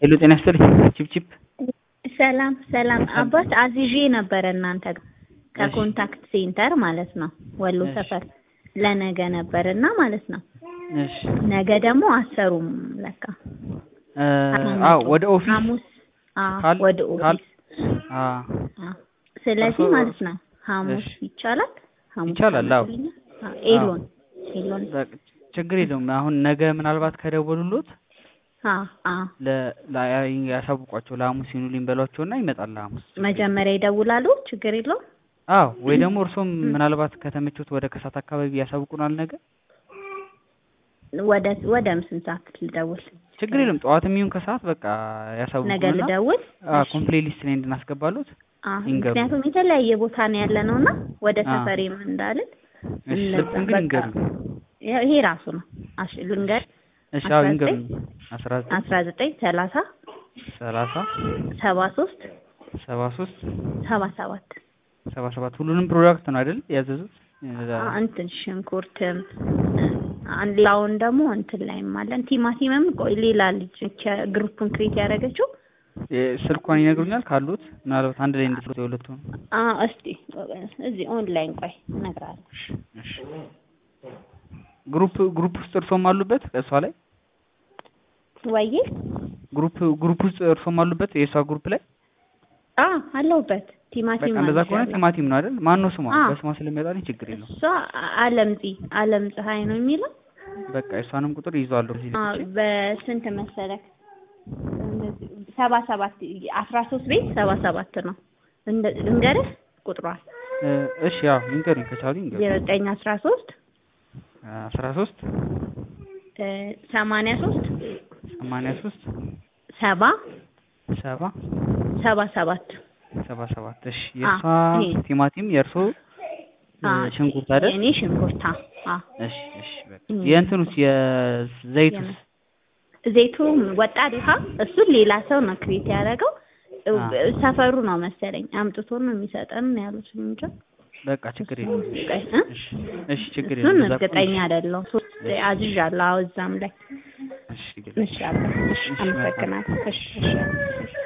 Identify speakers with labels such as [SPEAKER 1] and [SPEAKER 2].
[SPEAKER 1] ሄሎ ጤና ይስጥልኝ ቺፕ
[SPEAKER 2] ሰላም አባት አዚዤ ነበር እናንተ ከኮንታክት ሴንተር ማለት ነው ወሎ ሰፈር ለነገ ነበርና ማለት ነው።
[SPEAKER 1] እሺ
[SPEAKER 2] ነገ ደግሞ አሰሩም ለካ
[SPEAKER 1] ወደ ኦፊስ
[SPEAKER 2] ሐሙስ ወደ ኦፊስ ስለዚህ ማለት ነው ሐሙስ ይቻላል
[SPEAKER 1] ይቻላል
[SPEAKER 2] ኤሎን
[SPEAKER 1] ችግር የለውም። አሁን ነገ ምናልባት ከደወሉሎት ያሳውቋቸው ለሐሙስ ይኑልኝ በሏቸውና ይመጣል ሐሙስ
[SPEAKER 2] መጀመሪያ ይደውላሉ ችግር የለውም።
[SPEAKER 1] ወይ ደግሞ እርሶም ምናልባት ከተመቹት ወደ ከሳት አካባቢ ያሳውቁናል ነገ
[SPEAKER 2] ወደ ስንት ሰዓት ልደውል?
[SPEAKER 1] ችግር የለም ጠዋትም ይሁን ከሰዓት በቃ ያሳውቁና
[SPEAKER 2] ነገ ልደውል
[SPEAKER 1] ኮምፕሌት ሊስት ላይ እንድናስገባሉት
[SPEAKER 2] ምክንያቱም የተለያየ ቦታ ነው ያለነውና ወደ ሰፈሬም እንዳልን
[SPEAKER 1] ስልኩን ግን እንገሩ
[SPEAKER 2] ይሄ ራሱ ነው ልንገር
[SPEAKER 1] እሺ እንገሩ
[SPEAKER 2] 19 30 73 77
[SPEAKER 1] ሁሉንም ፕሮዳክት ነው አይደል ያዘዙት?
[SPEAKER 2] እንትን ሽንኩርትም ሌላውን ደግሞ እንትን ላይም አለን ቲማቲምም ሌላ ልጅ ግሩፕን ክሬት ያደረገችው
[SPEAKER 1] ስልኳን ይነግሩኛል ካሉት ምናልባት አንድ ላይ እንድትሉት የሁለቱ
[SPEAKER 2] እስቲ እዚህ ኦንላይን ቆይ እነግራለሁ።
[SPEAKER 1] እሺ ግሩፕ ውስጥ እርሶም አሉበት እሷ ላይ
[SPEAKER 2] ወይ
[SPEAKER 1] ግሩፕ ውስጥ እርሶም አሉበት የሷ ግሩፕ ላይ
[SPEAKER 2] አለሁበት ቲማቲም
[SPEAKER 1] እንደዛ ከሆነ ቲማቲም ነው አይደል? ማን ነው ስሟ? በስሟ ስለሚያጣልኝ ችግር የለውም።
[SPEAKER 2] እሷ አለም ፀሐይ ነው የሚለው
[SPEAKER 1] በቃ እሷንም ቁጥር ይዟለሁ እዚህ ልጅ
[SPEAKER 2] በስንት መሰለክ 77 13 ቤት 77 ነው እንገርህ ቁጥሯ
[SPEAKER 1] እሺ እንገሩኝ ከቻሉኝ
[SPEAKER 2] 913
[SPEAKER 1] 13
[SPEAKER 2] 83 77
[SPEAKER 1] እሺ የሷ ቲማቲም የርሶ ሽንኩርት አይደል?
[SPEAKER 2] የኔ ሽንኩርታ
[SPEAKER 1] እሺ በቃ የእንትኑስ ዘይቱ
[SPEAKER 2] ወጣ ዲሃ እሱ ሌላ ሰው ነው ክሬት ያደረገው ሰፈሩ ነው መሰለኝ አምጥቶ ነው የሚሰጠን ያሉት እንጂ
[SPEAKER 1] በቃ ችግር የለም። እሺ ችግር የለም።
[SPEAKER 2] እሱን እርግጠኛ አይደለሁ አዝዣለሁ እዛም ላይ እሺ አመሰግናለሁ። እሺ